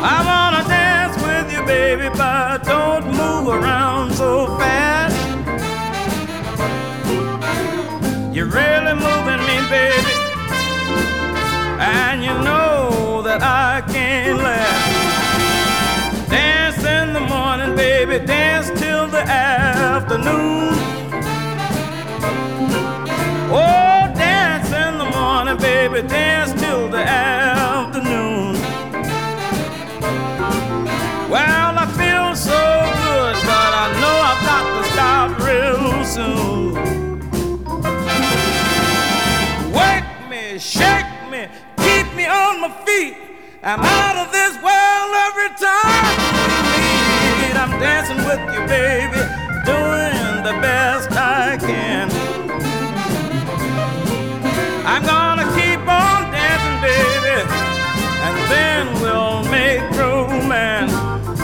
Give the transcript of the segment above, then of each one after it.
I wanna dance with you, baby, but don't move around so fast. You're really moving me, baby, and you know that I can't laugh. Dance in the morning, baby, dance till the afternoon. Oh, dance in the morning, baby, dance till the afternoon. Well, I feel so good, but I know I've got to stop real soon. Wake me, shake me, keep me on my feet. I'm out of this world every time we meet. I'm dancing with you, baby, doing the best I can. I'm gonna keep on dancing, baby, and then we'll make romance.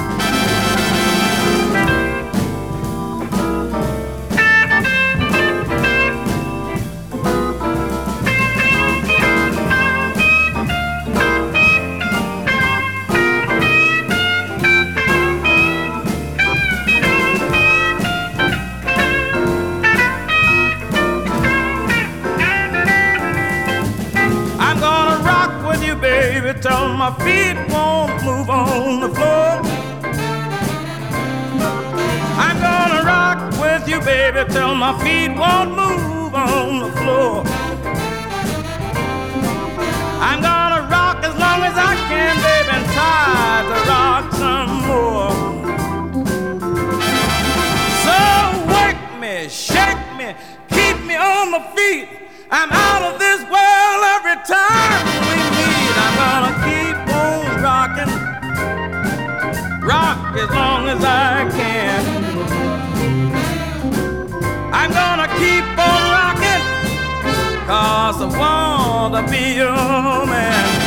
Baby, till my feet won't move on the floor. I'm gonna rock with you, baby, till my feet won't move on the floor. I'm gonna rock as long as I can, baby, and try to rock some more. So wake me, shake me, keep me on my feet. I'm out of this world every time we meet. I'm gonna keep on rocking, rock as long as I can. I'm gonna keep on rocking, 'cause I wanna be your man.